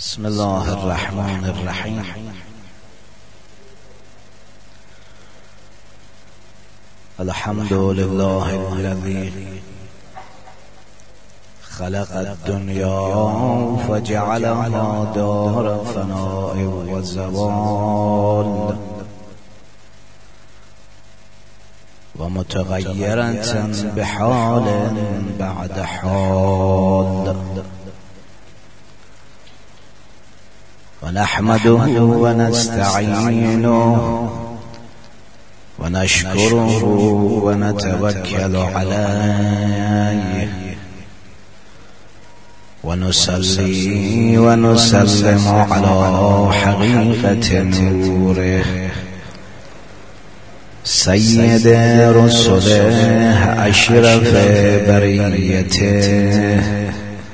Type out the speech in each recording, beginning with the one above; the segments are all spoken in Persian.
بسم الله الرحمن الرحیم. الحمد لله الذي خلق الدنيا فجعلها دار فناء وزوال ومتغيرة بحال بعد حال، ونحمده ونستعينه ونشكره ونتوكل عليه، ونصلي ونسلم على حقيقة نوره سيد رسله أشرف بريته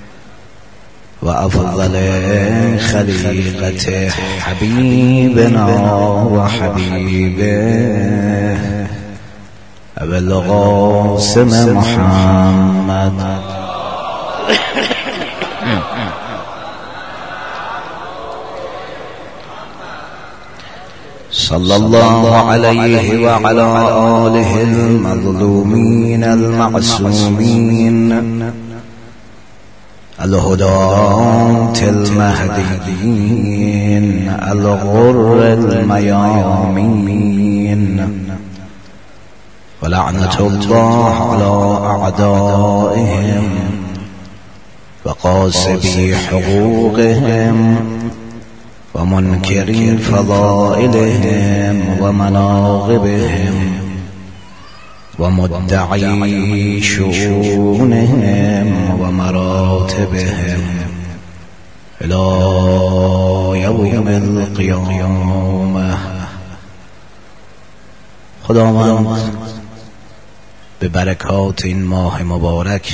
وأفضل خليقته حبيبنا وحبيبه أبي القاسم محمد صلى الله عليه وعلى آله المظلومين المعصومين الهداة المهديين الغر الميامين، ولعنة الله على أعدائهم وقاسبي حقوقهم ومنكري فضائلهم ومناقبهم ومدعي شؤونهم ومراتبهم إلى يوم القيامة. خداوند به برکات این ماه مبارک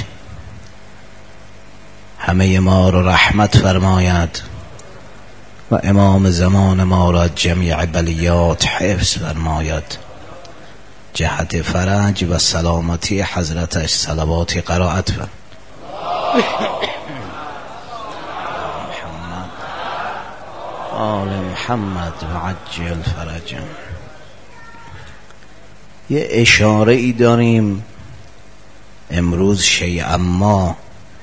همه ما را رحمت فرماید و امام زمان ما را جمیع بلیات حفظ فرماید. جهت فرج و سلامتی حضرتش صلواتی قرائت فرماید. محمد آل محمد و عجل فرجهم. یه اشاره ای داریم امروز شیئا ما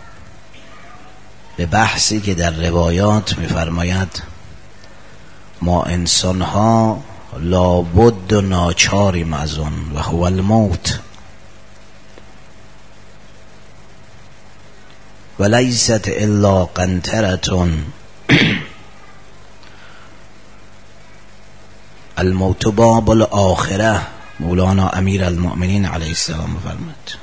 به بحثی که در روایات می‌فرماید ما انسان ها لابد و ناچاریم از اون و هو الموت و لیست الا قنطرتون. الموت باب الاخره. مولانا امیر المؤمنین علیه السلام فرمود.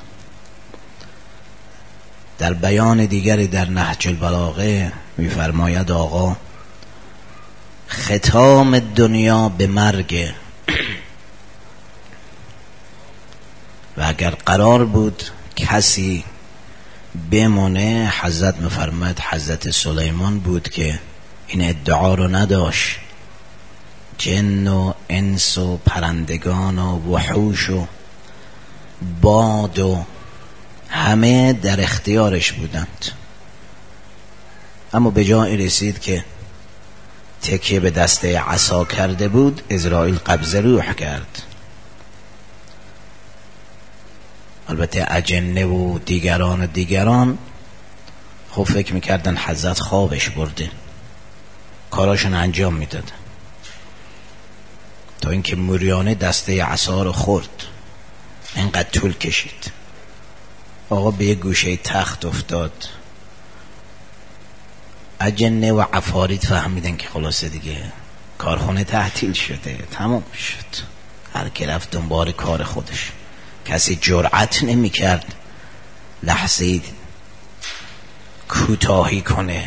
در بیان دیگری در نهج البلاغه میفرماید آقا ختام دنیا به مرگ و اگر قرار بود کسی بمونه حضرت میفرماید حضرت سلیمان بود که این ادعا رو نداشت. جن و انس و پرندگان و وحوش و باد و همه در اختیارش بودند، اما به جایی رسید که تکیه به دسته عصا کرده بود. عزرائیل قبض روح کرد. البته اجنه و دیگران خب فکر میکردن حضرت خوابش برده، کاراشون انجام میداد تا اینکه موریانه دسته عصا رو خورد. اینقدر طول کشید. آقا به یه گوشه تخت افتاد. اجنه و عفارید فهمیدن که خلاصه دیگه کارخونه تعطیل شده، تمام شد. هر کی رفت دنبال کار خودش. کسی جرأت نمی کرد لحظه کوتاهی کنه.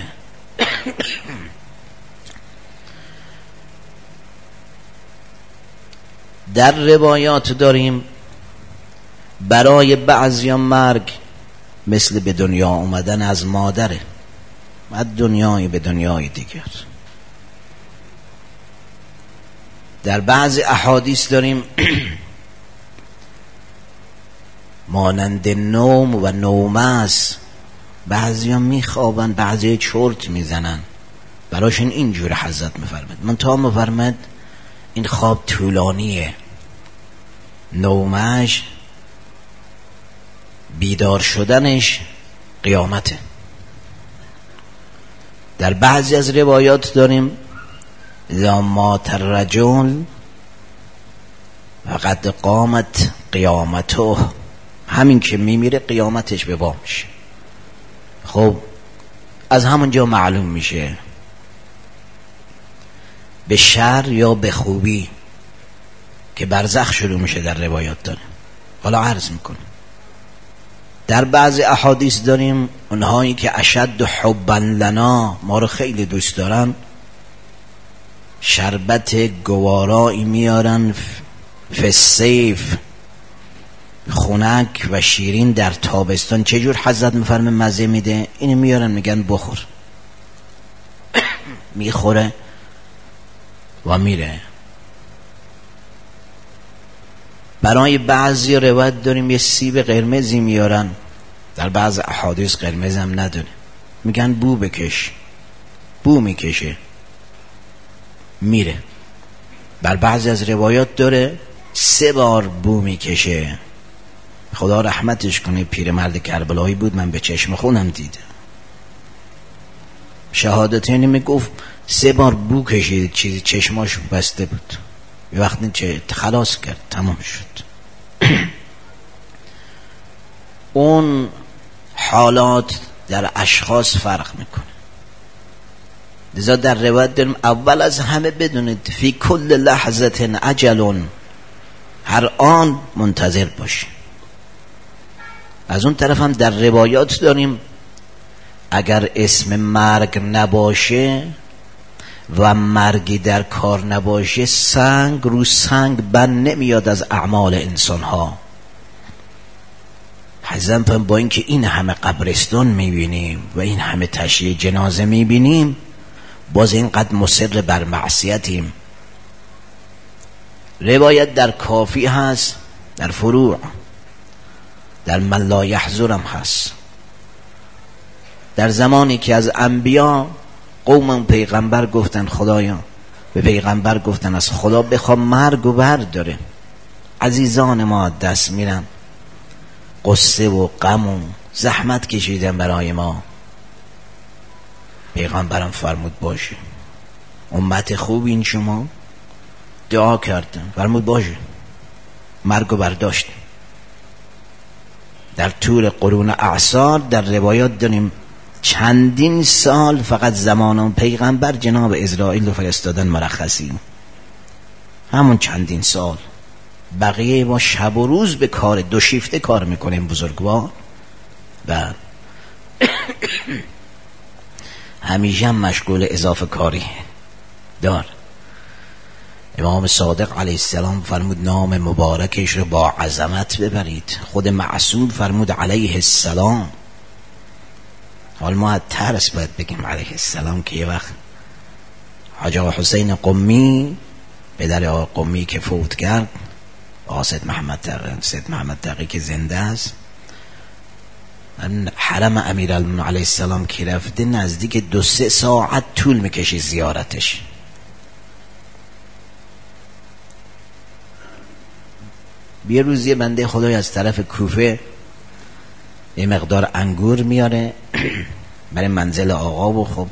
در روایات داریم برای بعضیان مرگ مثل به دنیا اومدن از مادره، از دنیایی به دنیای دیگر. در بعضی احادیث داریم مانند نوم و نومس، بعضی ها میخوابن، بعضی چرت میزنن، براشون اینجور حضرت میفرمد. منتها میفرمد این خواب طولانیه، نومش بیدار شدنش قیامته. در بعضی از روایات داریم اذا مات الرجل فقد قامت قیامته، همین که میمیره قیامتش به پا میشه. خب از همونجا معلوم میشه به شر یا به خوبی که برزخ شروع میشه. در روایات داریم. حالا عرض میکنم در بعضی احادیث داریم اونهایی که اشد حبا لنا، ما رو خیلی دوست دارن، شربت گوارایی میارن فسیف، خنک و شیرین در تابستان. چجور حضرت میفرمه مزه میده؟ اینو میارن میگن بخور. میخوره و میره. برای بعضی روایت داریم یه سیب قرمزی میارن، در بعض احادیث قرمز هم نداره، میگن بو بکش، بو میکشه میره. بر بعضی از روایات داره 3 بار بو میکشه. خدا رحمتش کنه، پیرمرد کربلایی بود، من به چشم خونم دیدم. شهادتین میگفت 3 بار بو کشید، چیزی چشماش بسته بود. یه وقتی چه خلاص کرد، تمام شد. اون حالات در اشخاص فرق میکنه. لذا در روایت داریم اول از همه بدونید فی کل لحظه اجل، هر آن منتظر باشی. از اون طرف هم در روایات داریم اگر اسم مرگ نباشه و مرگی در کار نباشه، سنگ رو سنگ بند نمیاد از اعمال انسان ها. حضرت با اینکه این همه قبرستان میبینیم و این همه تشییع جنازه میبینیم، باز اینقدر مصر بر معصیتیم. روایت در کافی هست، در فروع، در من لا یحضرم هست. در زمانی که از انبیا قوم پیغمبر گفتن خدایا، به پیغمبر گفتن از خدا بخوام مرگ و برداره، عزیزان ما دست میرن، قصه و غم و زحمت کشیدن برای ما. پیغمبرم فرمود باشه، امت خوب این شما، دعا کردن، فرمود باشه، مرگ و برداشت. در طول قرون اعصار در روایات داریم چندین سال فقط زمان پیغمبر جناب اسرائیل رو فرستادن مرخصی، همون چندین سال. بقیه ما شب و روز به کار 2 شیفته کار میکنیم بزرگوار و همیشه هم مشغول اضافه کاری دار. امام صادق علیه السلام فرمود نام مبارکش رو با عظمت ببرید. خود معصوم فرمود علیه السلام. حال ما ترس باید بگیم علیه السلام که یه وقت حاج آقا حسین قمی، پدر آقا قمی که فوت کرد، آقا سید محمد تقی که زنده است، حرم امیرالمومنین علیه السلام که رفته نزدیک 2-3 ساعت طول میکشی زیارتش. یه روزی بنده خدای از طرف کوفه یه مقدار انگور میاره برای منزل آقا و خب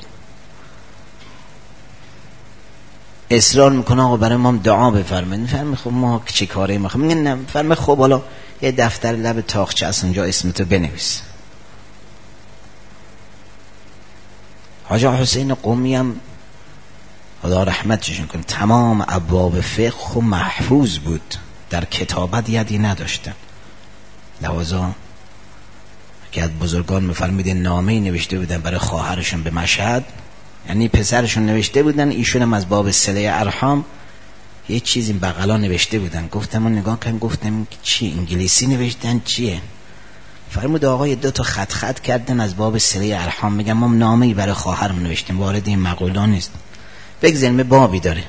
اصرار میکنه آقا برای ما دعا بفرمایید. فرمه خب ما چه کاری میخوام؟ میگه نه. فرمه خب حالا یه دفتر لب تاقچه از اونجا اسمتو بنویس. حاج حسین قمی هم خدا رحمتشون کنه تمام ابواب فقه و محفوظ بود، در کتابت یدی نداشتن. لوازا که از بزرگان میفرمید نامه‌ای نوشته بودن برای خواهرشون به مشهد، یعنی پسرشون نوشته بودن، ایشون هم از باب صله ارحام یه چیزی بغلا نوشته بودن. گفتم من نگاه کردم، گفتم چی انگلیسی نوشتن چیه؟ فرمود آقا یه 2 تا خط کردن از باب صله ارحام. میگم ما نامه‌ای برای خواهرم نوشتیم، وارد این مقوله نیست، بگذاریم بابی داره.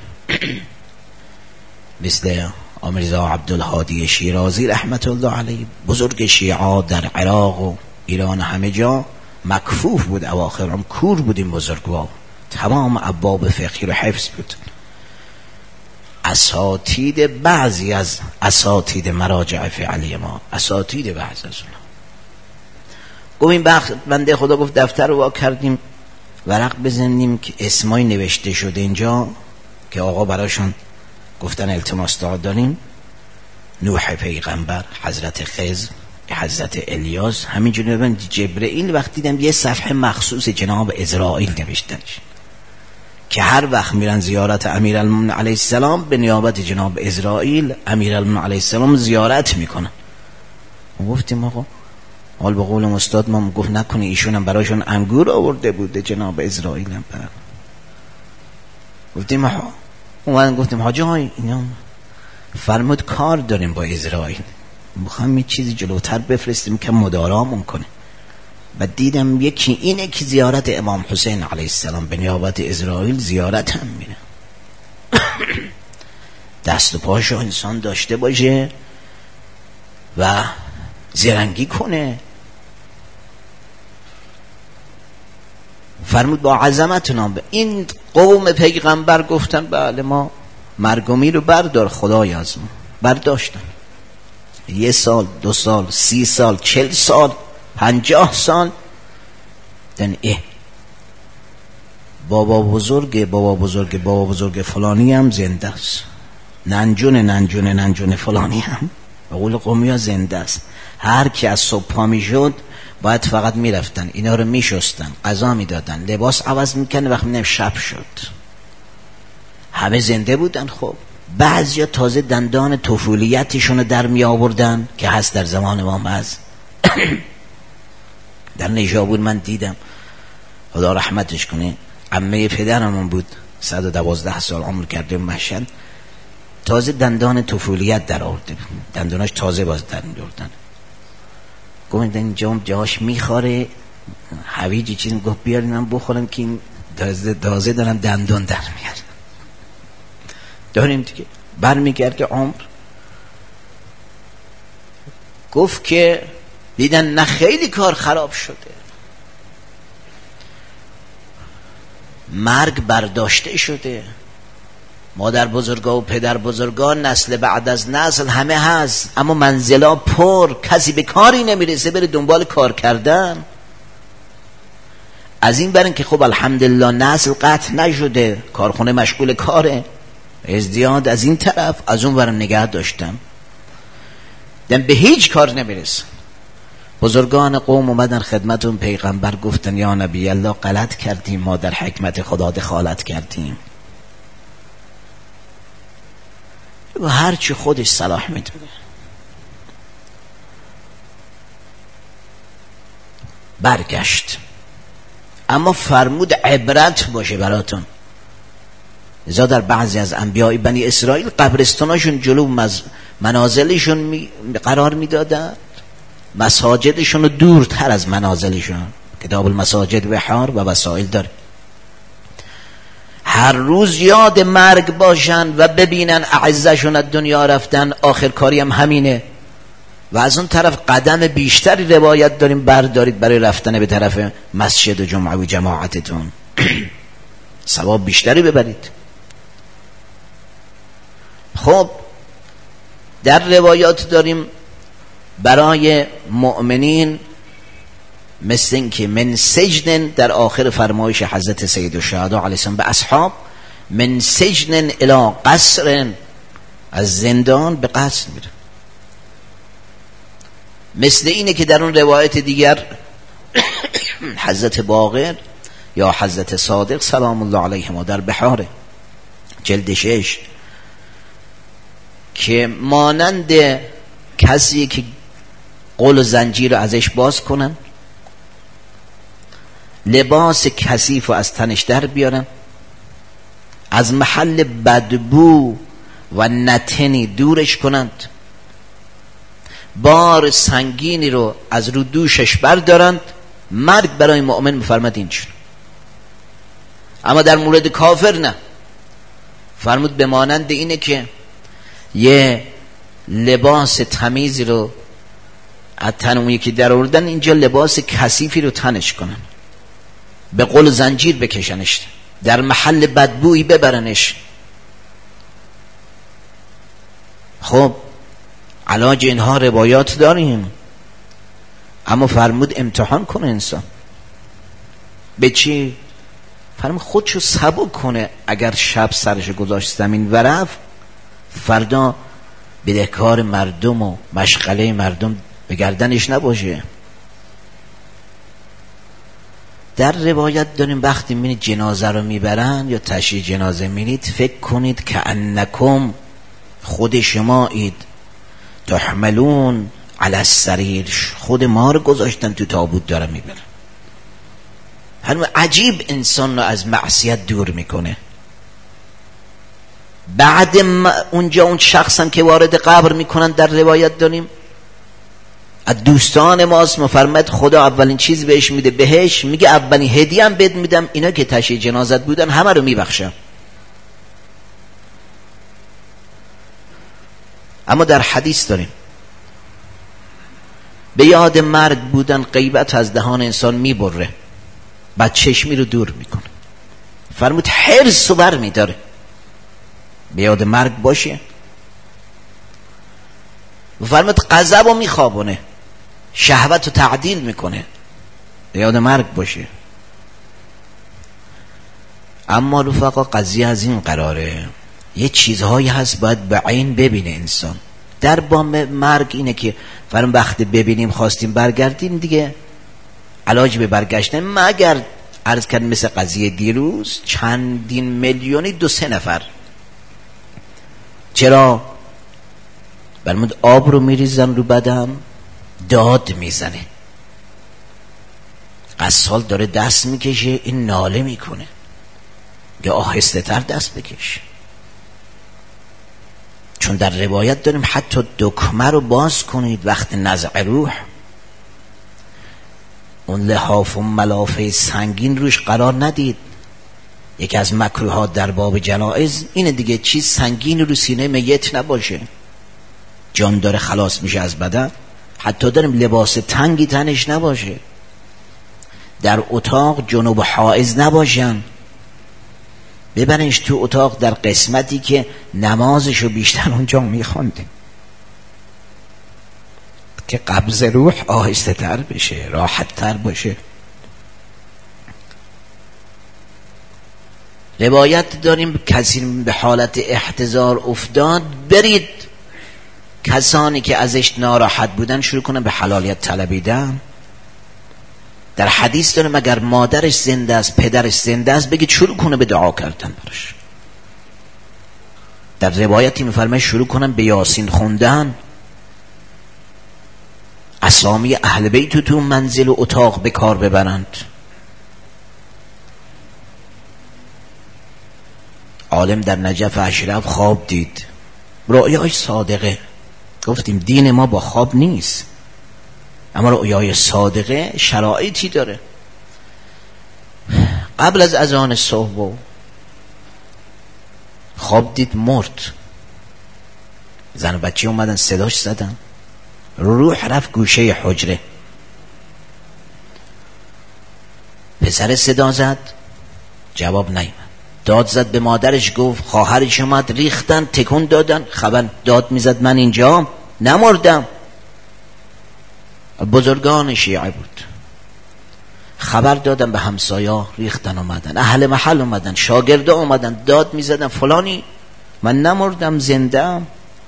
مثل میرزا عبدالهادی شیرازی رحمت الله علیه، بزرگ شیعه در عراق و ایران همه جا مکفوف بود، اواخر هم کور بود این بزرگوار، تمام ابواب فقهی رو حفظ بود. اساتید بعضی از اساتید مراجع فعلی ما، اساتید بعض از اونا گفت این بنده خدا گفت دفتر رو وا کردیم ورق بزنیم که اسمای نوشته شده اینجا که آقا براشون گفتن التماس داریم، نوح پیغمبر، حضرت خضر، حضرت الیاس، همینجوری من جبرئیل. وقتی دیدم یه صفحه مخصوص جناب اسرائیل نوشتنش که هر وقت میرن زیارت امیرالمومنین علیه السلام به نیابت جناب اسرائیل امیرالمومنین علیه السلام زیارت میکنن. گفتیم آقا حال به قول استاد ما گفت نکنه ایشون هم براشون انگور آورده بوده جناب اسرائیل هم بر. گفتیم آقا اومدن گفتیم حاجی های اینا فرمود کار داریم با اسرائیل، میخوام یه چیزی جلوتر بفرستیم که مدارامون کنه. و دیدم یکی اینه که زیارت امام حسین علیه السلام به نیابت اسرائیل زیارت هم میره. دست و پاشو انسان داشته باشه و زرنگی کنه. فرمود با عظمتنا این قوم پیغمبر گفتن بله ما مرگومی رو بردار خدای از ما. برداشتن 1 سال 2 سال 30 سال 40 سال 50 سال دن بابا بزرگ فلانی هم زنده است، ننجون فلانی هم به قول قومی ها زنده است. هر کی از صبح پا می شد باید فقط می رفتن اینا رو می شستن، غذا می دادن، لباس عوض می کنه، وقت می شب شد همه زنده بودن. خب بعضیا تازه دندان طفولیتشون رو در می آوردن که هست در زمان ما مز در نیشابور من دیدم خدا رحمتش کنه عمه پدرمون بود 112 سال عمر کرده مشهد، تازه دندان طفولیت در آورده بود، دنداناش تازه باز در می‌آوردن. گفت اینجا جاش میخوره حویجی چیزی، گفت بیارین من بخورم که این تازه دارم دندان در میارم. داریم دیگه برمیگرد که عمر گفت که دیدن نه خیلی کار خراب شده، مرگ برداشته شده، مادر بزرگا و پدر بزرگا نسل بعد از نسل همه هست، اما منزلا پر، کسی به کاری نمیرسه بره دنبال کار کردن. از این برن که خب الحمدلله نسل قطع نشده، کارخونه مشغول کاره، ازدیاد از این طرف از اون برن نگه داشتم، دن به هیچ کار نمیرسه. بزرگان قوم اومدن خدمت اون پیغمبر گفتن یا نبی الله غلط کردیم، ما در حکمت خدا دخالت کردیم. و هر چی خودش صلاح میدونه. برگشت اما فرمود عبرت باشه براتون. لذا در بعضی از انبیاء بنی اسرائیل قبرستاناشون جلو منازلشون قرار میدادن، مساجدشون رو دورتر از منازلشون. کتاب المساجد بحار و وسائل داره. هر روز یاد مرگ باشن و ببینن اعزشون از دنیا رفتن، آخر کاری هم همینه. و از اون طرف قدم بیشتری روایت داریم بردارید برای رفتن به طرف مسجد و جمعه و جماعتتون، ثواب بیشتری ببرید. خب در روایات داریم برای مؤمنین مثل این که من سجن، در آخر فرمایش حضرت سید الشهدا علیه السلام به اصحاب، من سجن الی قصر، از زندان به قصر میره. مثل اینه که در اون روایت دیگر حضرت باقر یا حضرت صادق سلام الله علیهما در بحار جلد 6 که مانند کسی که قل و زنجیر رو ازش باز کنن، لباس کثیف رو از تنش در بیارن، از محل بدبو و نتنی دورش کنند، بار سنگینی رو از رو دوشش بردارند. مرگ برای مؤمن میفرماد اینجور. اما در مورد کافر نه، فرمود به مانند اینه که یه لباس تمیزی رو از تن اون یکی در آوردن، اینجا لباس کثیفی رو تنش کنن، به قل زنجیر بکشنش. در محل بدبویی ببرنش. خب علاج اینها روایات داریم، اما فرمود امتحان کنه انسان. به چی؟ فرمود خودشو سبک کنه. اگر شب سرش گذاشت زمین و رفت، فردا بدهکار مردم و مشغله مردم به گردنش نباشه. در روایت داریم وقتی میرید جنازه رو میبرن یا تشییع جنازه میرید، فکر کنید که انکم خود شمایید تحملون علی السریر، خود ما رو گذاشتن تو تابوت دارن میبرن. همون عجیب انسان رو از معصیت دور میکنه. بعد اونجا اون شخص هم که وارد قبر میکنن در روایت داریم از دوستان ماست، مفرمد خدا اولین چیز بهش میده بهش، میگه اولین هدیه هم بهت میدم اینا که تشییع جنازت بودن همه رو میبخشم. اما در حدیث داریم به یاد مرگ بودن غیبت از دهان انسان میبره، بعد چشمی رو دور میکنه. فرمود حرص رو بر میداره به یاد مرگ باشه. و فرمود غضب رو میخوابونه، شهوت رو تعدیل میکنه، به یاد مرگ باشه. اما رفقا قضیه از این قراره، یه چیزهایی هست باید به عین ببینه انسان. در بام مرگ اینه که فرم وقتی ببینیم خواستیم برگردیم دیگه علاج به برگشتن، مگر عرض کردم مثل قضیه دیروز چندین میلیونی 2-3 نفر. چرا؟ برمود آب رو میریزن رو بدم، داد میزنه، قصال داره دست میکشه، این ناله میکنه، یا آهسته تر دست بکش. چون در روایت داریم حتی دکمه رو باز کنید وقت نزع روح، اون لحاف و ملافه سنگین روش قرار ندید. یکی از مکروهات در باب جنائز اینه دیگه، چیز سنگین رو سینه میت نباشه، جان داره خلاص میشه از بدن. حتی داریم لباس تنگی تنش نباشه، در اتاق جنوب حائز نباشن، ببرنش تو اتاق در قسمتی که نمازشو بیشتر اونجا میخوانده که قبض روح آهسته تر بشه، راحت تر باشه. روایت داریم کسی به حالت احتضار افتاد، برید کسانی که ازش ناراحت بودن شروع کنن به حلالیت طلبیدن. در حدیث داریم اگر مادرش زنده است، پدرش زنده است، بگید شروع کنه به دعا کردن براش. در روایتی میفرماید شروع کنن به یاسین خوندن، اسامی اهل بیت تو منزل و اتاق به کار ببرند. عالم در نجف اشرف خواب دید، رؤیای صادقه. گفتیم دین ما با خواب نیست، اما رؤیای صادقه شرایطی داره. قبل از اذان صبح خواب دید مرد، زن و بچه اومدن صداش زدن، روح رفت گوشه حجره، پسر صدا زد جواب نیامد، داد زد به مادرش، گفت خواهرش اومد، ریختن تکون دادن، خبر داد میزد من اینجا نمردم. بزرگان شیعه بود، خبر دادن به همسایا، ریختن اومدن، اهل محل اومدن، شاگردا اومدن، داد میزدن فلانی من نمردم زنده‌ام.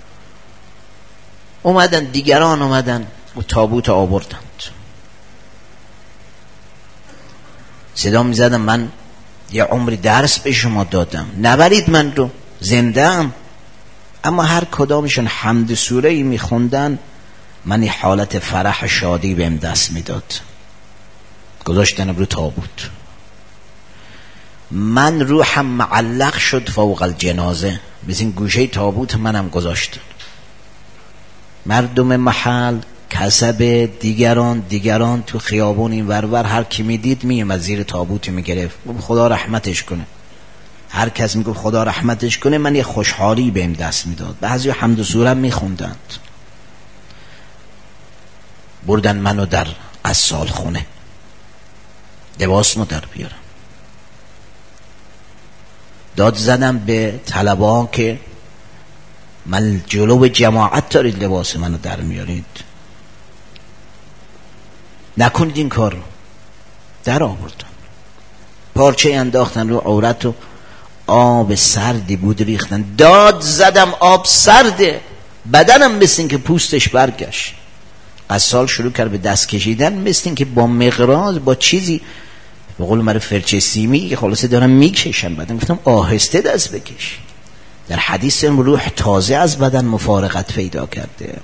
اومدن دیگران اومدن و تابوت آوردند، صدا میزدن من یه عمری درس به شما دادم، نبرید من رو، زنده‌ام. اما هر کدامشون حمد سوره‌ای میخوندن، من یه حالت فرح شادی بهم دست میداد. گذاشتن رو تابوت، من روحم معلق شد فوق الجنازه، بزین گوشه تابوت منم گذاشتن. مردم محل، کسب، دیگران تو خیابون این ورور، هر کی میدید میومد زیر تابوت میگرفت، خدا رحمتش کنه. هر کس میگفت خدا رحمتش کنه، من یه خوشحالی بهم دست میداد. بعضی حمد و سوره میخوندند. بردن منو در از سال خونه، لباس مو در بیارم، داد زدم به طلبا که من جلو جماعت دارید لباس منو در میارید، نکنید این کار رو. در آوردن، پارچه انداختن رو عورت و آب سردی بود ریختن. داد زدم آب سرده، بدنم مثل این که پوستش برگشت. قصال شروع کرد به دست کشیدن، مثل این که با مقراض با چیزی به قول مرا فرچه سیمی که خلاصه دارم میکشم. بعدم گفتم آهسته دست بکش. در حدیث روح تازه از بدن مفارقت پیدا کرده.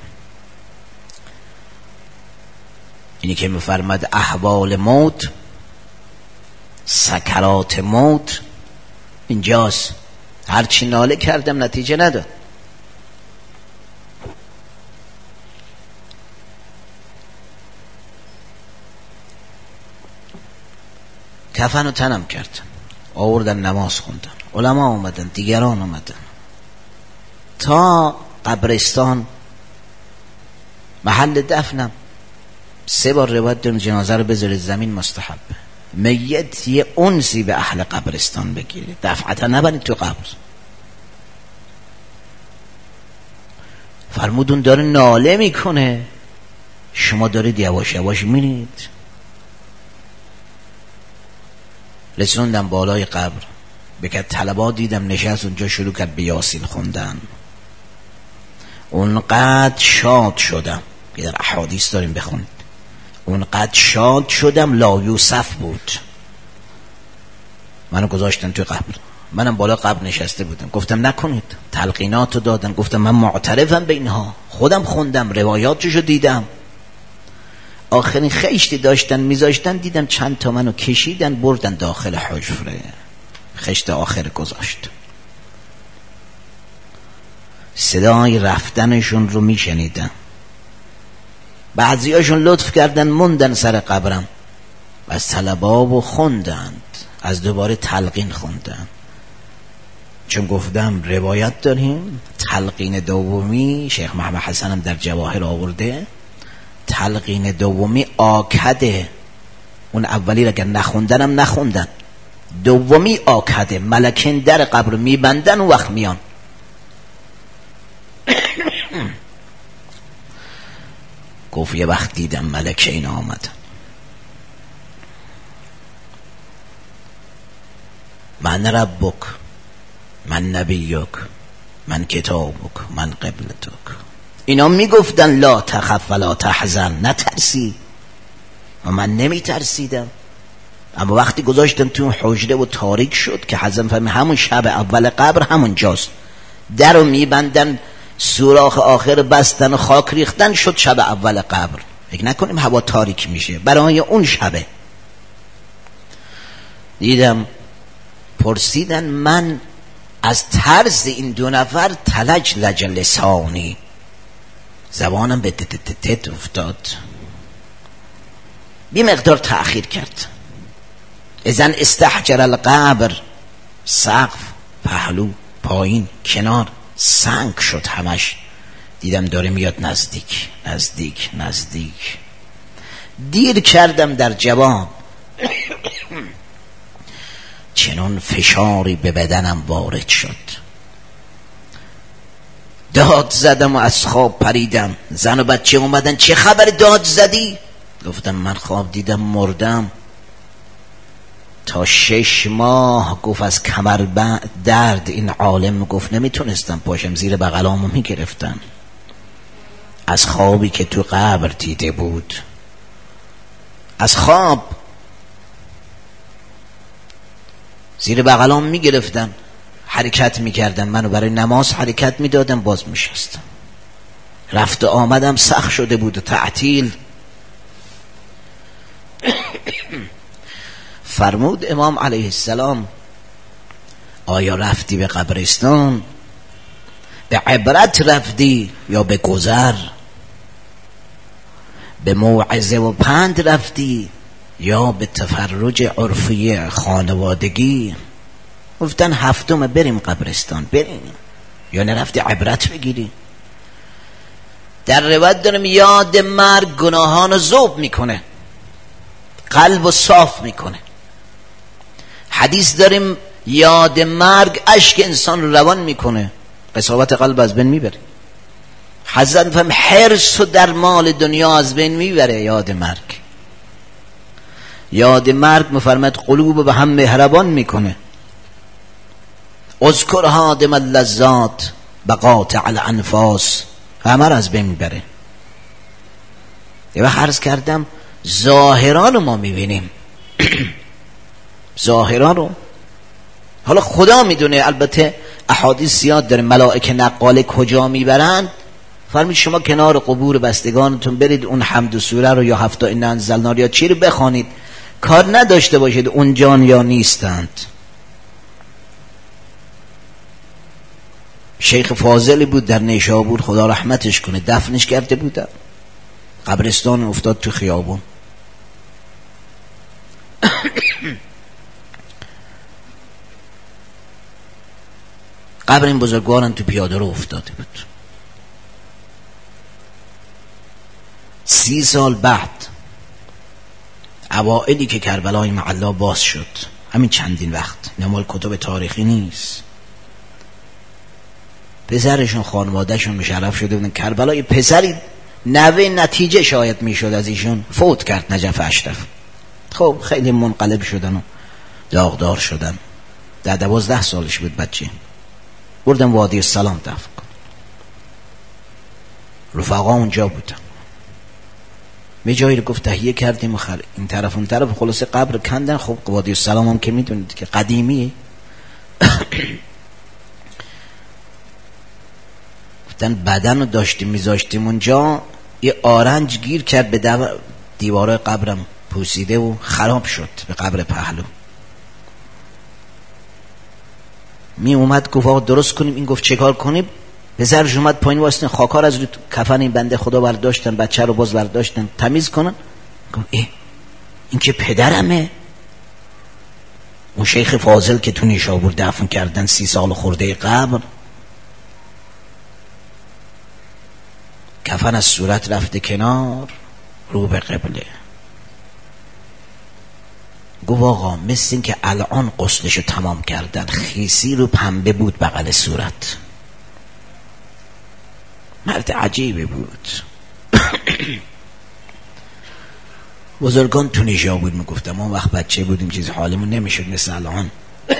اینی که میفرماد احوال موت، سکرات موت اینجاست. هرچی ناله کردم نتیجه نداد. کفن و تنم کردن، آوردن نماز خوندن، علما آمدن، دیگران آمدن تا قبرستان محل دفنم. 3 بار روایت دارم جنازه رو بذارید زمین مستحبه. میت یه انسی به اهل قبرستان بگیرید، دفعتا نبرید تو قبر. فرمودون داره ناله میکنه، شما دارید یواش یواش میرید. رسوندم بالای قبر، بکرد طلبا دیدم نشست اونجا، شروع کرد به یاسین خوندن. اونقدر شاد شدم که در احادیث داریم بخونید، اونقدر شاد شدم لا یوسف بود. منو گذاشتن توی قبر، منم بالا قبر نشسته بودم. گفتم نکنید، تلقیناتو دادن. گفتم من معترفم به اینها، خودم خوندم، روایاتشو دیدم. آخرین خشتی داشتن میذاشتن، دیدم چند تا منو کشیدن بردن داخل حجره. خشت آخر گذاشت. صدای رفتنشون رو میشنیدم. بعضیاشون لطف کردن موندن سر قبرم، از طلبا و خوندند، از دوباره تلقین خوندن. چون گفتم روایت داریم، تلقین دومی شیخ محمد حسن هم در جواهر آورده، تلقین دومی آکده. اون اولی را که نخوندنم نخوندن، دومی آکده. ملکین در قبر میبندن و وقت میان. گفت یه وقت دیدم ملکین آمدن، من ربک، من نبیک، من کتابک، من قبلتک. اینا میگفتن لا تخف ولا تحزن، نترسی. و من نمیترسیدم. اما وقتی گذاشتم تو حجره و تاریک شد که حزن فهمی همون شب اول قبر همون جاست، در رو میبندن، سوراخ آخر بستن و خاک ریختن، شد شب اول قبر. فکر نکنیم هوا تاریک میشه، برای اون شبه. دیدم پرسیدن، من از ترس این 2 نفر تلج لج لسانی، زبانم به تت افتاد، بی مقدار تأخیر کرد. اذن استحجر القبر، سقف، پهلو، پایین، کنار سنگ شد همش. دیدم داره میاد نزدیک نزدیک نزدیک. دیر کردم در جواب. چنان فشاری به بدنم وارد شد، داد زدم و از خواب پریدم. زن و بچه اومدن، چه خبر داد زدی؟ گفتم من خواب دیدم مردم. تا 6 ماه گفت از کمر درد این عالم، گفت نمیتونستم پاشم، زیر بغلامو میگرفتن. از خوابی که تو قبر دیده بود، از خواب زیر بغلام میگرفتن، حرکت میکردن، منو برای نماز حرکت میدادن، باز میشستم. رفت و آمدم سخت شده بود و تعطیل. فرمود امام علیه السلام، آیا رفتی به قبرستان به عبرت رفتی یا به گذر؟ به موعظه و پند رفتی یا به تفرج عرفی خانوادگی؟ گفتن 7 بریم قبرستان. بریم یا نرفتی عبرت بگیری؟ در روایت دارم یاد مرگ گناهان رو ذوب میکنه، قلب رو صاف میکنه. حدیث داریم یاد مرگ اشک انسان رو روان میکنه، قساوت قلب از بین میبره. حضرت میفهم حرص و در مال دنیا از بین میبره. یاد مرگ، یاد مرگ مفرمت قلوب به هم مهربان میکنه. اذکر هادم اللذات بقاطع الانفاس، همه را از بین میبره. یه وقت عرض کردم ظاهران رو ما میبینیم ظاهران رو، حالا خدا میدونه. البته احادیث زیاد داره ملائکه نقاله کجا میبرند. فرمید شما کنار قبور بستگانتون برید اون حمد و سوره رو یا هفتا ان انزلنا یا چی رو بخوانید، کار نداشته باشید اونجان یا نیستند. شیخ فاضلی بود در نیشابور، خدا رحمتش کنه، دفنش کرده بودن، قبرستان افتاد تو خیابون. قبر این بزرگواران تو پیاده رو افتاده بود. 30 سال بعد اوائلی که کربلای معلا باز شد، همین چندین وقت، نمال کتب تاریخی نیست، پسرشون خانوادهشون مشرف شده بودن کربلای. پسری نوه نتیجه شاید میشد از ایشون، فوت کرد نجف اشرف. خب خیلی منقلب شدن و داغدار شدن. 12 سالش بود بچه، بردن وادی السلام دفن کن. رفقا اونجا بودن، می جایی رو گفت تهیه کردیم این طرف اون طرف، خلاصه قبر کندن. خب وادی السلام هم که میدونید که قدیمیه. گفتن بدن رو داشتیم میذاشتیم اونجا، یه آرنج گیر کرد به دیواره قبرم پوسیده و خراب شد به قبر پهلو. می اومد گفت آقا درست کنیم. این گفت چه کار کنیم؟ پسرش اومد پایین واسطن خاکار از کفن این بنده خدا برداشتن، بچه رو باز برداشتن تمیز کنن. گفت این که پدرمه، اون شیخ فاضل که تو نیشابور دفن کردن 30 سال خورده قبل. کفن از صورت رفته کنار، رو به قبله. گفت آقا مثل این که الان غسلشو تمام کردن، خیسی رو پنبه بود بغل صورت. مرد عجیبه بود. بزرگان تو نیشابور میگفتم ما وقت بچه بودیم چیز حالمون نمیشد مثل الان.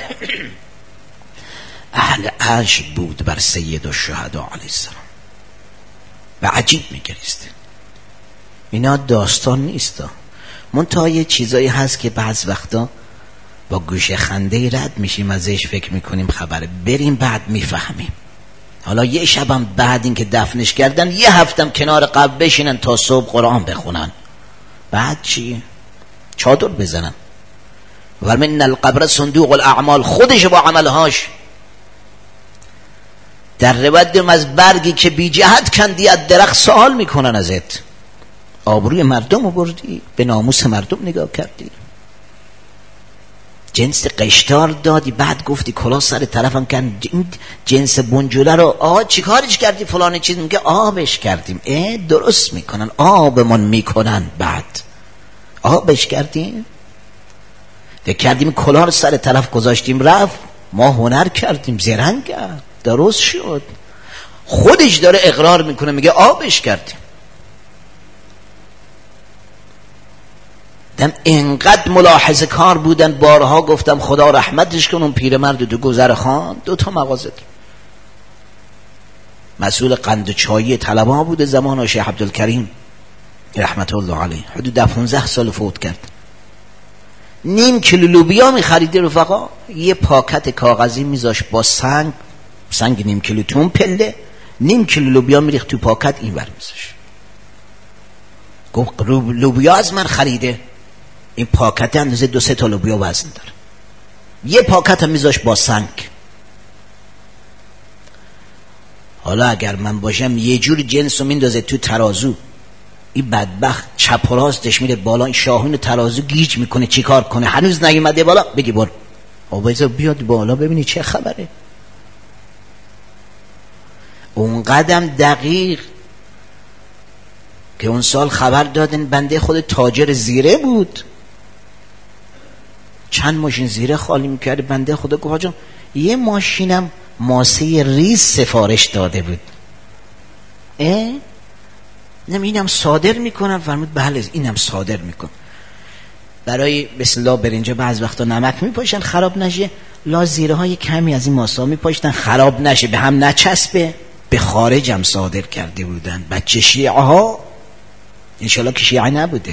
اهل عشق بود بر سید الشهدا علیه السلام و عجیب میگریسته. اینا داستان نیست، منتها یه چیزایی هست که بعض وقتا با گوشه خنده رد میشیم ازش، فکر میکنیم خبره، بریم بعد میفهمیم. حالا یه شبم بعد این که دفنش کردن، یه هفتم کنار قبر بشینن تا صبح قرآن بخونن، بعد چی؟ چادر بزنن. ورمن القبر صندوق الاعمال، خودش با عملهاش. در روایت از برگی که بی جهت کندی از درخت سوال میکنن ازت، آبروی مردم رو بردی، به ناموس مردم نگاه کردی، جنس قشتار دادی، بعد گفتی کلاه سر طرفم کن، جنس بنجوله رو چی کارش کردی فلان چیز، میگه آبش کردیم. درست میکنن، آبمون میکنن، بعد آبش کردیم. فکر کردیم کلاه رو سر طرف گذاشتیم رفت، ما هنر کردیم، زرنگ کرد، درست شد. خودش داره اقرار میکنه، میگه آبش کردیم. دم اینقدر ملاحظه کار بودن. بارها گفتم خدا رحمتش کن اون پیرمرد تو گذرخان 2 مغازه داره، مسئول قند و چایی طلبه بوده زمان شیخ عبدالکریم رحمت الله علیه. حدود 15 سال فوت کرد. نیم کیلو لوبیا می‌خریده رفقا، یه پاکت کاغذی میذاش با سنگ نیم کیلو تون پله، نیم کیلو لوبیا میریخت تو پاکت این ور میذاش. گفت لوبیا از من خریده، این پاکت اندازه 2-3 تا لوبیا وزن داره. یه پاکت هم میذاش با سنگ. حالا اگر من باشم یه جور جنس رو میندازه تو ترازو، این بدبخت چپ و راستش میره بالا، این شاهین ترازو گیج میکنه، چی کار کنه؟ هنوز نیومده بالا، بگی برو آبایزا بیاد بالا ببینی چه خبره. اون قدم دقیق که اون سال خبر دادن بنده خود تاجر زیره بود، چند ماشین زیره خالی میکرد. بنده خدا گفت آجا یه ماشینم ماسه ریز سفارش داده بود، اینم صادر میکنم. فرمود بله اینم صادر میکنم. برای بسم الله برنجا بعض وقتا نمک میپاشن خراب نشه، لا زیره های کمی از این ماسا میپاشتن خراب نشه، به هم نچسبه. به خارج هم صادر کرده بودن. بچه شیعه ها، انشالله که شیعه نبوده،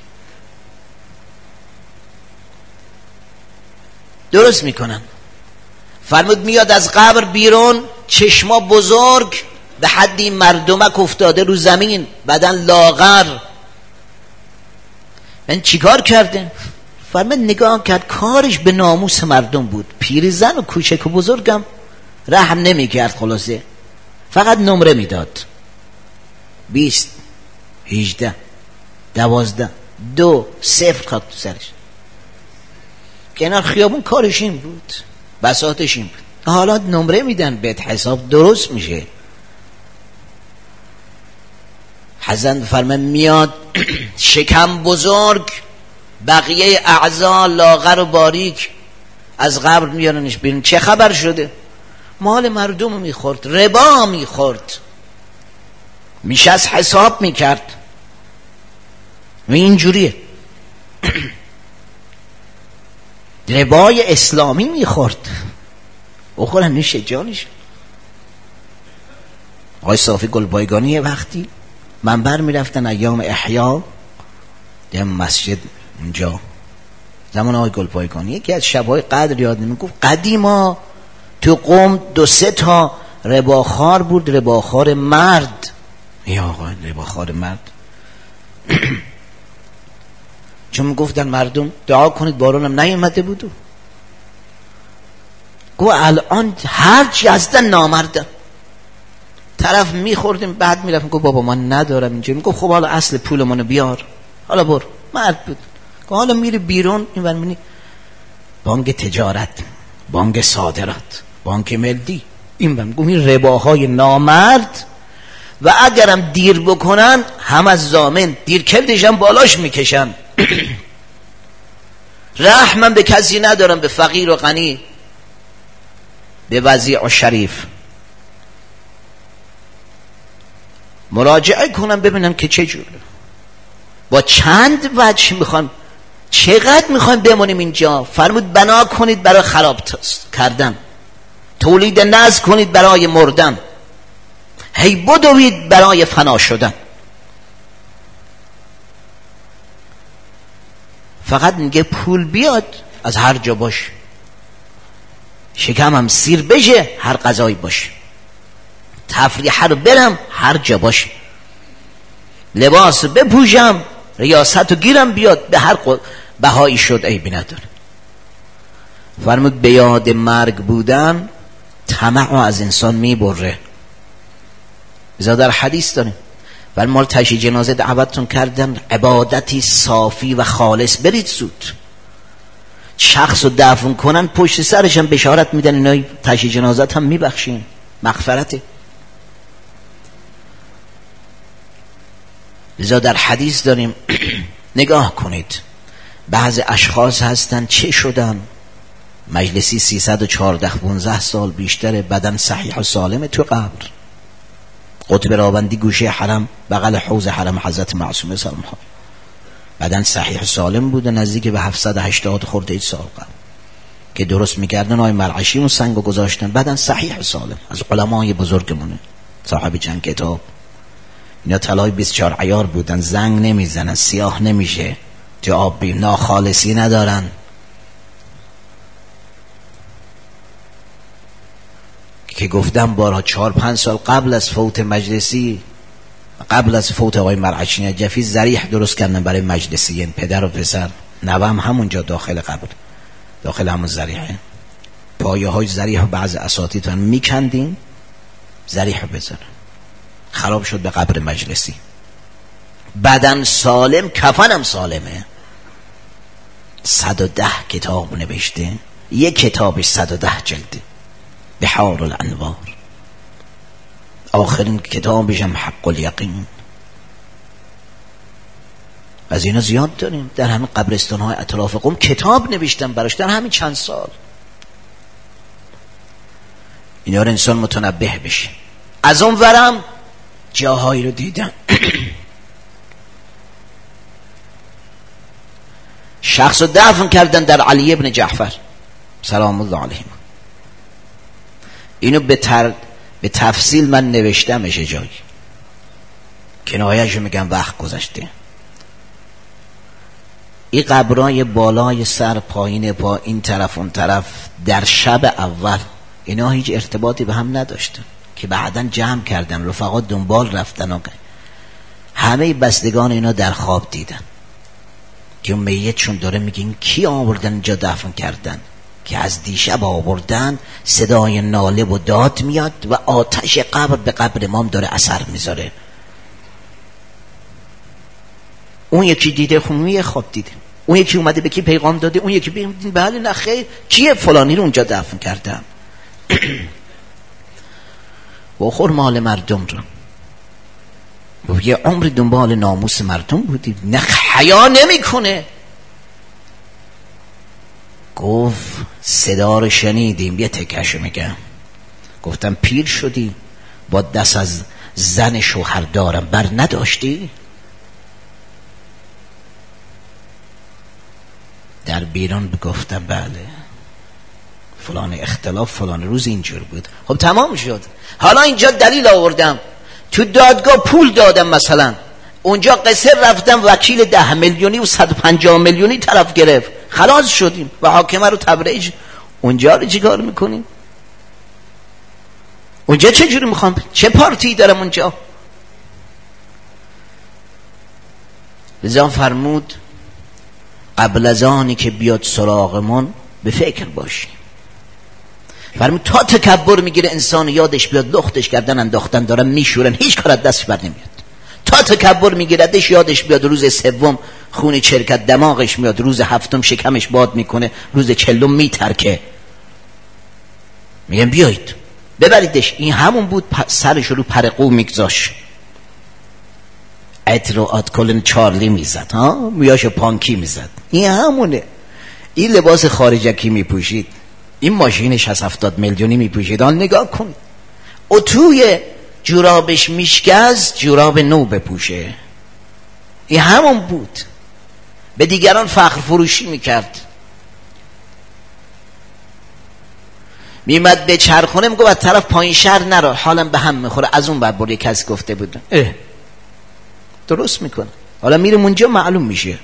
درست میکنن. فرمود میاد از قبر بیرون، چشما بزرگ به حدی مردمک افتاده رو زمین، بدن لاغر. من چیکار کرده؟ فرمود نگاه کرد، کارش به ناموس مردم بود. پیرزن و کوچک و بزرگم رحم نمیکرد، خلاصه فقط نمره میداد، 20 18 12 2 0 خط سرش. کنار خیابون کارش این بود، بساطش این بود. حالا نمره میدن بهت، حساب درست میشه. حسن فرمان میاد شکم بزرگ، بقیه اعضا لاغر و باریک، از قبر میارنش بیرون. چه خبر شده؟ مال مردم میخورد، ربا میخورد، میشه از حساب میکرد و اینجوریه. ربای اسلامی میخورد، بخورن نوشه جانش. آقای صافی گلبایگانی یه وقتی منبر میرفتن ایام احیا در مسجد اونجا، زمان آقای گلبایگانی، یکی از شبهای قدر یاد میگفت قدیما تو قوم 2-3 تا رباخوار بود، رباخوار مرد. یا آقا رباخوار مرد چون گفتن مردم دعا کنید بارونم نیومده بود. گو الان هرچی هستن نامردن. طرف میخوردیم بعد میرفتیم گفت بابا من ندارم اینجا. میگفت خب حالا اصل پولمونو بیار، حالا برو. مرد بود. حالا میری بیرون این ورمونی بانک تجارت، بانک صادرات، بانک ملی، این بهم گفت این رباهای نامرد. و اگرم دیر بکنن هم از ضامن، دیر کردش هم بالاش میکشن. رحمم به کسی ندارم، به فقیر و غنی، به وضیع و شریف. مراجعه کنم ببینم که چه جوره، با چند وجه میخوام، چقدر میخوایم بمونیم اینجا. فرمود بنا کنید برای خراب کردن، تولید نسل کنید برای مردن، هی بدوید برای فنا شدن. فقط میگه پول بیاد از هر جا باش، شکمم سیر بشه هر غذایی باشه، تفریح رو برم هر جا باشه، لباس بپوشم، ریاست و گیرم بیاد، به هر بهایی شد عیبی نداره. فرمود به یاد مرگ بودن طمع از انسان میبره. بذار در حدیث داریم ولی مال تشییع جنازه دعوتتون کردن، عبادتی صافی و خالص برید زود. شخص رو دفن کنن پشت سرش هم بشارت میدن اینای تشییع جنازه هم میبخشین، مغفرته. لذا در حدیث داریم نگاه کنید بعض اشخاص هستن چه شدن، مجلسی 314-15 سال بیشتر، بدن صحیح و سالم تو قبر. قطب راوندی گوشه حرم بغل حوض حرم حضرت معصومه سلام ها، بدن صحیح و سالم بوده، نزدیک به 780 خورده سال قبل که درست میکردن. آقای مرعشی اون سنگو گذاشتن، بدن صحیح و سالم، از علمای بزرگمونه، صاحب چند کتاب. اینا طلای 24 عیار بودن، زنگ نمیزنن، سیاه نمیشه، جواب بی ناخالصی ندارن. که گفتم بارها 4-5 سال قبل از فوت مجلسی، قبل از فوت آقای مرعشی نجفی، ذریح درست کردن برای مجلسیین، پدر و پسر، نوام همونجا داخل قبر، داخل همون ذریحه، پایه های ذریح و بعض اساتید میکندیم ذریح بذارن. خراب شد به قبر مجلسی. بدن سالم، کفنم سالمه. 110 کتاب نوشته، یک کتابش 110 جلده، بحار الانوار. آخرین کتابش هم حق الیقین. از اینا زیاد داریم. در همین قبرستان های اطراف قم کتاب نوشتم براش در همین چند سال. اینا رو انسان متنبه بشه. از اون ورم جاهایی رو دیدم شخص رو دفن کردن در علی ابن جعفر سلام الله علیه. اینو به تفصیل من نوشتمش جایی، کنایه‌شو میگم وقت گذشته. این قبرای بالای سر پایین پا این طرف اون طرف در شب اول اینا هیچ ارتباطی به هم نداشتن که بعدن جمع کردن رفقا دنبال رفتن و همه بستگان اینا در خواب دیدن که اون میت چون داره میگین کی آوردن اینجا دفن کردن که از دیشب آوردن، صدای ناله و داد میاد و آتش قبر به قبر امام داره اثر میذاره. اون یکی دیده خونوی خواب دیده، اون یکی اومده به کی پیغام داده، اون یکی بگیم بله نه خیر کیه فلانی رو اونجا دفن کردن. بخور مال مردم رو، یه عمر دنبال ناموس مردم بودی، نه حیا نمیکنه. گفت صدا رو شنیدیم، یه تکشو میگم. گفتم پیر شدی با دست از زن شوهر دارم بر نداشتی؟ در بیرون گفتم بله فلان اختلاف فلان روز اینجور بود. خب تمام شد. حالا اینجا دلیل آوردم، تو دادگاه پول دادم مثلا، اونجا قصر رفتم وکیل 10 میلیونی و 150 میلیونی طرف گرفت، خلاص شدیم و حاکمه رو تبریج. اونجا رو چیکار میکنیم؟ اونجا چه جوری میخوام؟ چه پارتی دارم اونجا؟ لذا فرمود قبل از آنی که بیاد سراغمون به فکر باشیم. فرمود تا تکبر میگیره انسان یادش بیاد لختش کردن انداختن دارن میشورن، هیچ کار از دستش بر نمیاد. تا تکبر میگیردش یادش بیاد روز سوم خون چرکت دماغش میاد، روز هفتم شکمش باد میکنه، روز چلم میترکه. میگم بیایید ببریدش. این همون بود سرش رو پرقو میگذاش، عطر و آتکلن چارلی میزد، مویاشو پانکی میزد. این همونه. این لباس خارجکی میپوشید، این ماشینش 70 میلیونی میپوشید. آن نگاه کن، اتوی جورابش میشکست جوراب نو بپوشه. این همون بود. به دیگران فخر فروشی میکرد. میمد به چرخونه میگو از طرف پایین شهر نرو حالم به هم میخوره. از اون بر یک کسی گفته بود درست میکنه. حالا میرم اونجا معلوم میشه.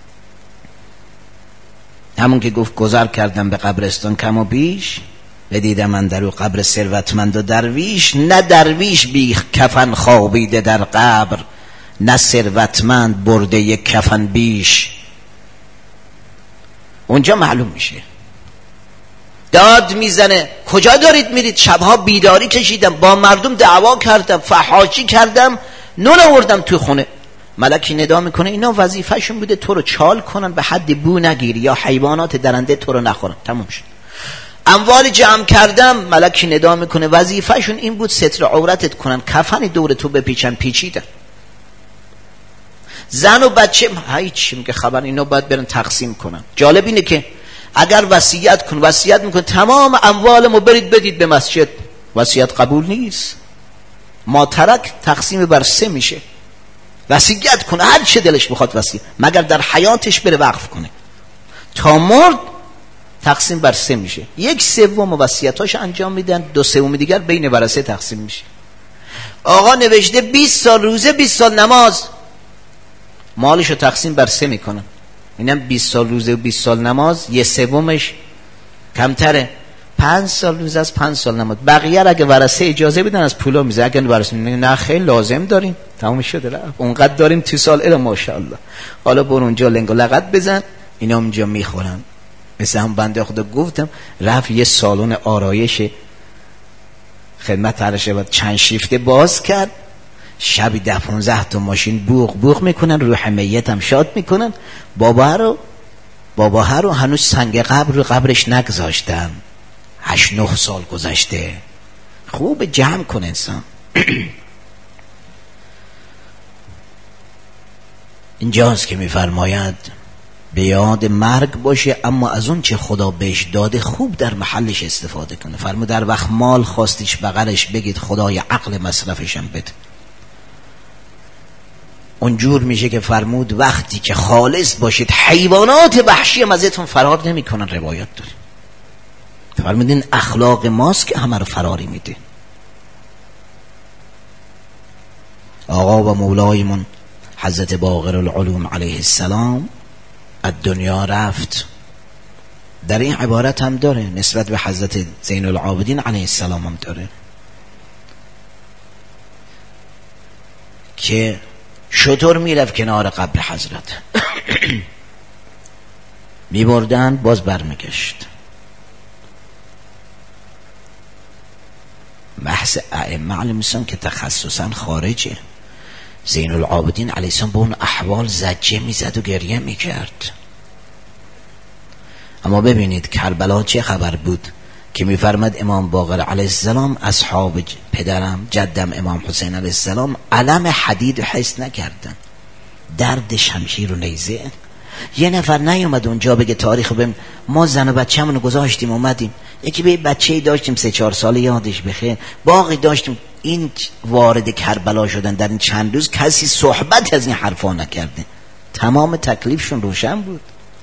همون که گفت گذر کردم به قبرستان کم و بیش، بدیدم من در او قبر ثروتمند و درویش، نه درویش بی کفن خوابیده در قبر، نه ثروتمند برده یک کفن بیش. اونجا معلوم میشه. داد میزنه کجا دارید میرید؟ شبها بیداری کشیدم، با مردم دعوا کردم، فحاشی کردم، نون آوردم تو خونه. ملکی ندا میکنه اینا وظیفه‌شون بوده تو رو چال کنن به حد بو نگیری یا حیوانات درنده تو رو نخورن. تموم شد. اموال جمع کردم، ملکی ندا میکنه وظیفه‌شون این بود ستر عورتت کنن، کفن دور تو بپیچن، پیچیدن. زن و بچه هیچ میگه خبر، اینا باید برن تقسیم کنن. جالب اینه که اگر وصیت میکنه تمام اموالمو برید بدید به مسجد، وصیت قبول نیست. ما ترک تقسیم بر 3 میشه. وصیت کنه هر چه دلش بخواد وصیت، مگر در حیاتش بره وقف کنه. تا مرد تقسیم بر 3 میشه. 1/3 وصیتاش انجام میدن، 2/3 دیگر بین ورثه تقسیم میشه. آقا نوشته 20 سال روزه 20 سال نماز، مالشو تقسیم بر 3 میکنن. اینم 20 سال روزه و 20 سال نماز، 1/3 کمتره، 5 سال روزه از 5 سال نماز. بقیه اگه ورثه اجازه بدن از پولا میزه. اگه ورثه نه خیلی لازم داریم، تمام شده رفت، اونقدر داریم تو سال الا ماشاءالله. حالا برو اونجا لنگ و لغت بزن، اینا اونجا میخورن. مثل هم بنده خدا گفتم رفت یه سالن آرایش خدمت عرشه چند شیفته باز کرد، شبی 10-15 تا ماشین بوغ میکنن، روح میت هم شاد میکنن. بابا رو هنوز سنگ قبر رو قبرش نگذاشتن، 8-9 سال گذشته. خوب جمع کن انسان. اینجاست که میفرماید به یاد مرگ باشه، اما از اون چه خدا بهش داده خوب در محلش استفاده کنه. فرمود در وقت مال خواستیش بغلش بگید خدای عقل مصرفشم بده. اونجور میشه که فرمود وقتی که خالص باشید حیوانات وحشی هم ازتون فرار نمی کنن. روایت داره فرمود این اخلاق ماست که همه رو فراری میده. آقا و مولایمون حضرت باقر العلوم علیه السلام از دنیا رفت. در این عبارت هم داره نسبت به حضرت زین العابدین علیه السلام هم داره که شطور میرفت کنار قبر حضرت میبردن باز برمیگشت. بحث ائمه علیهم السلام که تخصصا خارجه. زین العابدین علیه السلام به اون احوال زجه میزد و گریه میکرد. اما ببینید کربلا چه خبر بود که میفرماد امام باقر علیه السلام اصحاب پدرم جدم امام حسین علیه السلام علم حدید حس نکردن، درد شمشیر و نیزه. یه نفر نیومد اونجا بگه تاریخ بهم ما زن و بچه‌مون رو گذاشتیم اومدیم. یکی به بچه‌ای داشتیم 3-4 ساله یادش بخیر، باقی داشتیم. این وارد کربلا شدن در این چند روز کسی صحبت از این حرفا نکرده، تمام تکلیفشون روشن بود.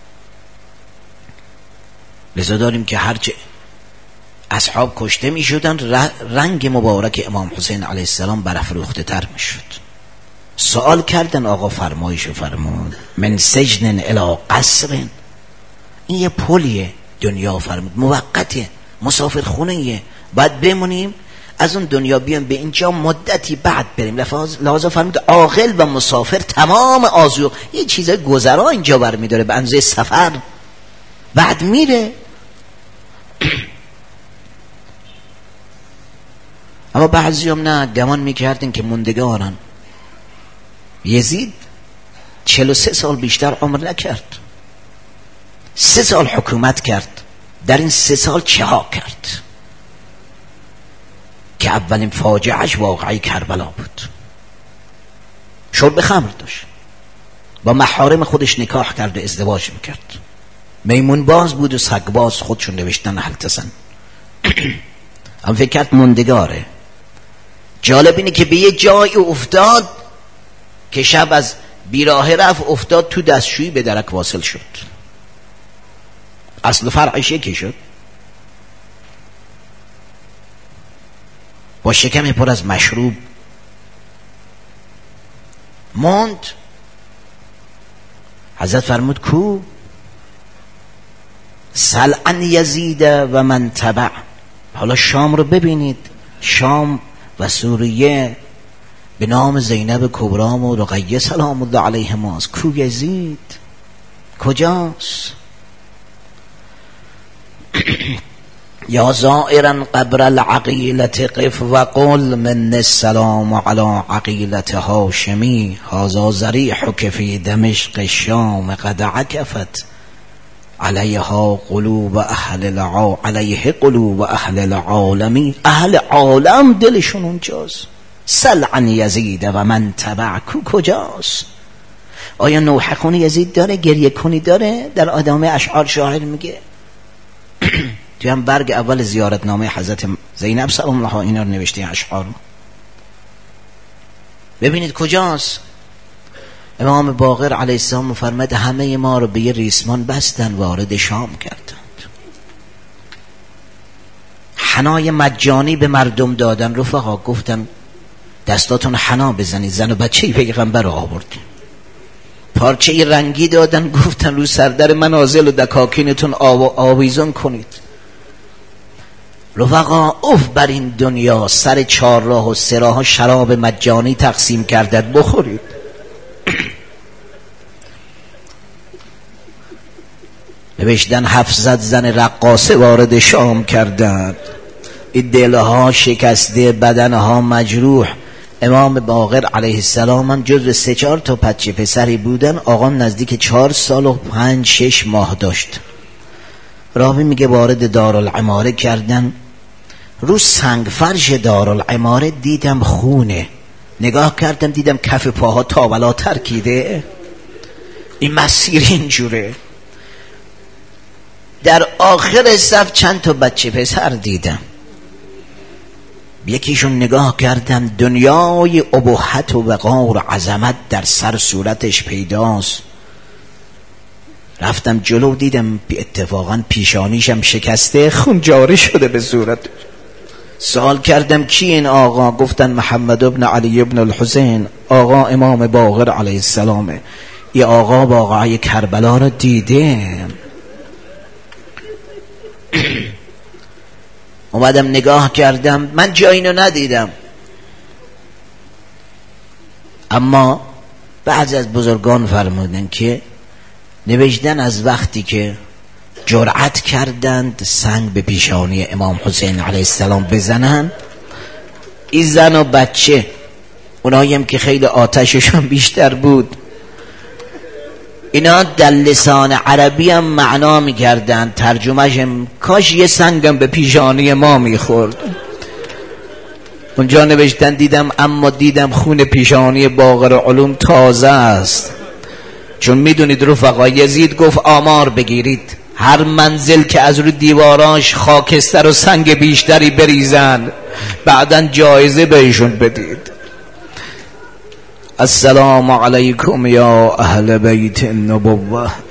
لذا داریم که هرچه اصحاب کشته می شدن رنگ مبارک امام حسین علیه السلام برافروخته تر می شد. سوال کردن آقا فرمایشو فرمود من سجن الی قصر، این یه پلیه دنیا فرمود موقته مسافر خونه‌ایه باید بمونیم از اون دنیا بیان به اینجا مدتی بعد بریم. لحاظا فرمود عاقل و مسافر تمام آزو یه چیزای گذرا اینجا برمی داره به اندازه سفر بعد میره. اما بعضی هم نه گمان میکردن که موندگارن. یزید 43 سال بیشتر عمر نکرد، 3 سال حکومت کرد. در این 3 سال چه ها کرد که اولین فاجعهش واقعی کربلا بود. شرب خمر داشت، با محارم خودش نکاح کرد و ازدواج میکرد، میمون باز بود و سگ باز. خودشون نوشتن حلتسن هم فکر کرد موندگاره. جالب اینه که به یه جای افتاد که شب از بیراه رفت افتاد تو دستشویی به درک واصل شد. اصل فرعش یکی شد. با شکم پر از مشروب موند. حضرت فرمود کو سل عن یزید و من تبع. حالا شام رو ببینید، شام و سوریه به نام زینب کبرام و رقیه سلام الله علیهما. کو یزید کجاست؟ یا زائرا قبر العقیلت قف و قل من السلام علی عقیلت هاشمی هذا ضریحک فی دمشق الشام قد عکفت علیه قلوب اهل العالمی. اهل عالم دلشون اونجاست. سل عن یزید و من تبع. کجاست؟ آیا نوحه خونی یزید داره؟ گریه کنی داره؟ در ادامه اشعار شاعر میگه توی هم برگ اول زیارتنامه حضرت زینب سلام الله اینا رو نوشته اشعار. ببینید کجاست. امام باقر علیه السلام فرمود همه ما رو به یه ریسمان بستن وارد شام کردند. حنای مجانی به مردم دادن. رفقا گفتن دستاتون حنا بزنید، زن و بچه پیغمبر رو آوردین. پارچه رنگی دادن گفتن رو سردر منازل و دکاکینتون آویزون کنید. رفقا اف بر این دنیا، سر 4 راه و 3 راه شراب مجانی تقسیم کردند بخورید. نوشتن 700 زن رقاصه وارد شام کردند. این دلها شکسته، بدنها مجروح. امام باقر علیه السلام هم جزو 3-4 تا بچه پسری بودن. آقا نزدیک 4 سال و 5-6 ماه داشت. راوی میگه وارد دارالعماره کردن. رو سنگ فرش دارالعماره دیدم خونه. نگاه کردم دیدم کف پاها تاولا ترکیده. این مسیر اینجوره. در آخر صف چند تا بچه پسر دیدم، یکیشون نگاه کردم دنیای ابهت و وقار و عظمت در سر صورتش پیداست. رفتم جلو دیدم اتفاقا پیشانیشم شکسته، خون جاری شده به صورتش. سوال کردم کی این آقا؟ گفتن محمد ابن علی ابن الحسین، آقا امام باقر علیه السلامه. این آقا واقعه کربلا رو دیده. اومدم نگاه کردم، من جایی رو ندیدم، اما بعضی از بزرگان فرمودن که نوشتن از وقتی که جرأت کردند سنگ به پیشانی امام حسین علیه السلام بزنن، این زن و بچه، اوناییم که خیلی آتششون بیشتر بود، اینا در لسان عربی هم معنا میکردن، ترجمهشم کاش یه سنگم به پیشانی ما میخورد. اونجا نوشتن دیدم، اما دیدم خون پیشانی باقر علوم تازه است. چون میدونید رفقا، یزید گفت آمار بگیرید، هر منزل که از روی دیواراش خاکستر و سنگ بیشتری بریزن، بعدن جایزه بهشون بدید. السلام علیکم یا اهل بیت النبوه.